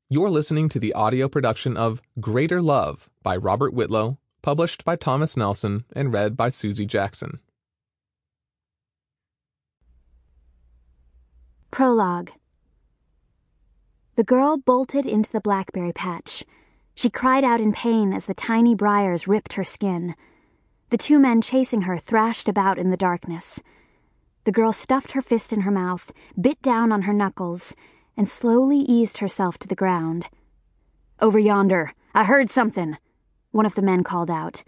You're listening to the audio production of Greater Love by Robert Whitlow, published by Thomas Nelson and read by Susie Jackson. Prologue. The girl bolted into the blackberry patch. She cried out in pain as the tiny briars ripped her skin. The two men chasing her thrashed about in the darkness. The girl stuffed her fist in her mouth, bit down on her knuckles, and slowly eased herself to the ground. "Over yonder! I heard something!" one of the men called out.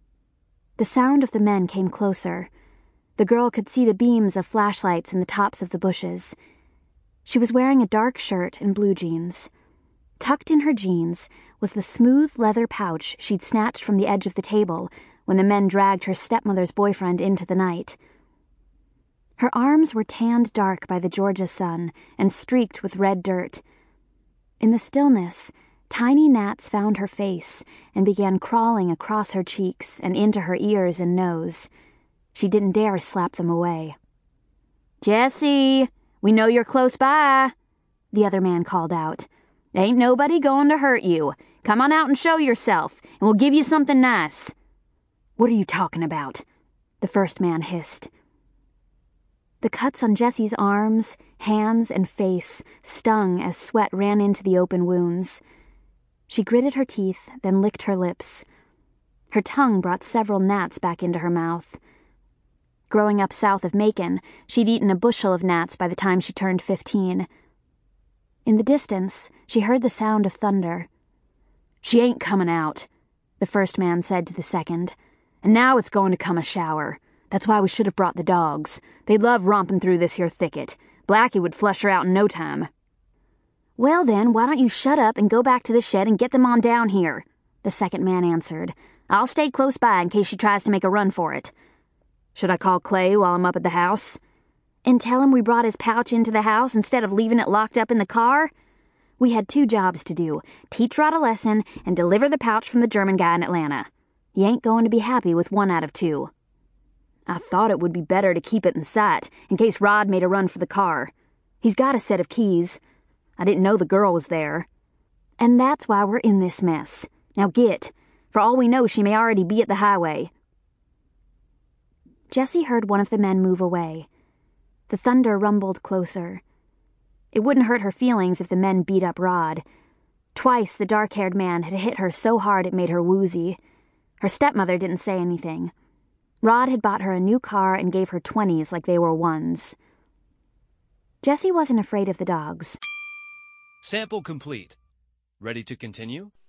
The sound of the men came closer. The girl could see the beams of flashlights in the tops of the bushes. She was wearing a dark shirt and blue jeans. Tucked in her jeans was the smooth leather pouch she'd snatched from the edge of the table when the men dragged her stepmother's boyfriend into the night. Her arms were tanned dark by the Georgia sun and streaked with red dirt. In the stillness, tiny gnats found her face and began crawling across her cheeks and into her ears and nose. She didn't dare slap them away. "Jessie, we know you're close by," the other man called out. "Ain't nobody going to hurt you. Come on out and show yourself, and we'll give you something nice." "What are you talking about?" the first man hissed. The cuts on Jessie's arms, hands, and face stung as sweat ran into the open wounds. She gritted her teeth, then licked her lips. Her tongue brought several gnats back into her mouth. Growing up south of Macon, she'd eaten a bushel of gnats by the time she turned 15. In the distance, she heard the sound of thunder. "She ain't coming out," the first man said to the second. "And now it's going to come a shower. That's why we should have brought the dogs. They'd love romping through this here thicket. Blackie would flush her out in no time." "Well then, why don't you shut up and go back to the shed and get them on down here?" the second man answered. "I'll stay close by in case she tries to make a run for it." "Should I call Clay while I'm up at the house?" "And tell him we brought his pouch into the house instead of leaving it locked up in the car?" We had 2 jobs to do, teach Rod a lesson and deliver the pouch from the German guy in Atlanta. You ain't going to be happy with 1 out of 2. "I thought it would be better to keep it in sight, in case Rod made a run for the car. He's got a set of keys. I didn't know the girl was there. And that's why we're in this mess. Now get. For all we know, she may already be at the highway." Jessie heard one of the men move away. The thunder rumbled closer. It wouldn't hurt her feelings if the men beat up Rod. Twice the dark-haired man had hit her so hard it made her woozy. Her stepmother didn't say anything. Rod had bought her a new car and gave her 20s like they were 1s. Jessie wasn't afraid of the dogs. Sample complete. Ready to continue?